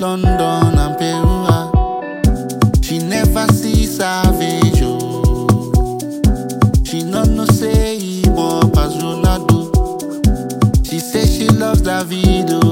London and Peru. She never see savage, oh. She no know say he pop as Ronaldo. She say she loves Davido,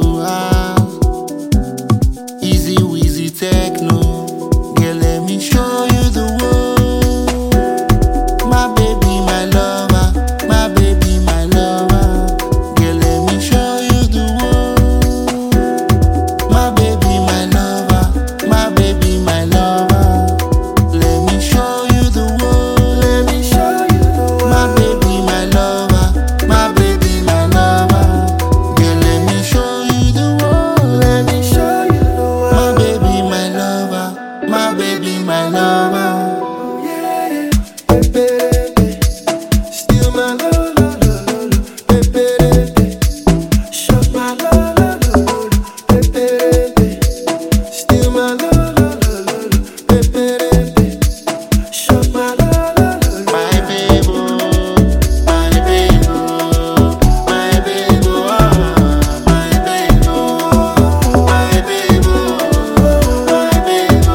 Easy Weezy techno. Girl, let me show you the world. My baby, my lover. My baby, my lover. Girl, let me show you the world. My baby, my lover. My baby, my lover. Let me show you the world. Let me show you the world. My baby, my lover. My baby, my lover. Girl, let me show you the world. Let me show you the world. My baby, my lover. My baby, my lover. Yeah, baby, still my love, baby, show my love, baby, still my love, baby, show my love, My baby, my baby, my baby, my baby, my baby, my baby,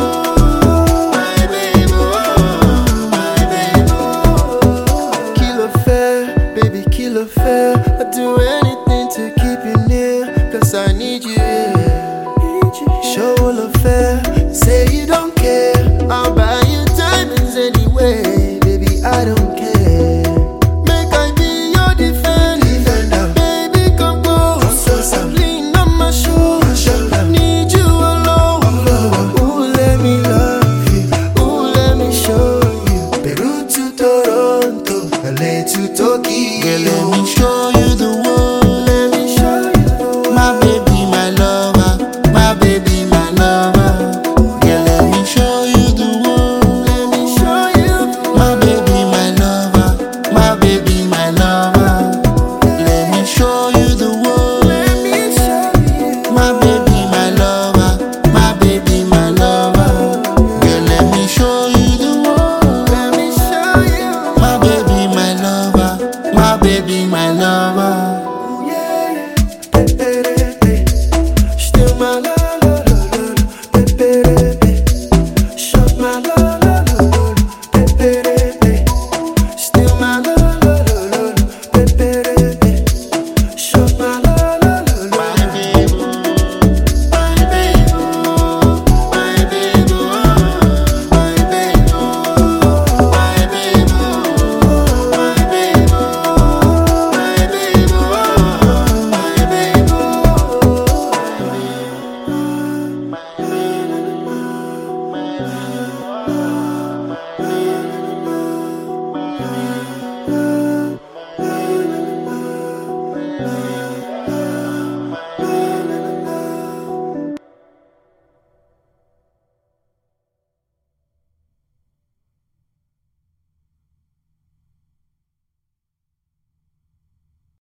my baby. Kilo fair, baby, kilo fair. I'd do anything to keep you near, 'cause I need you here. Show all affair, say you don't care, I'll buy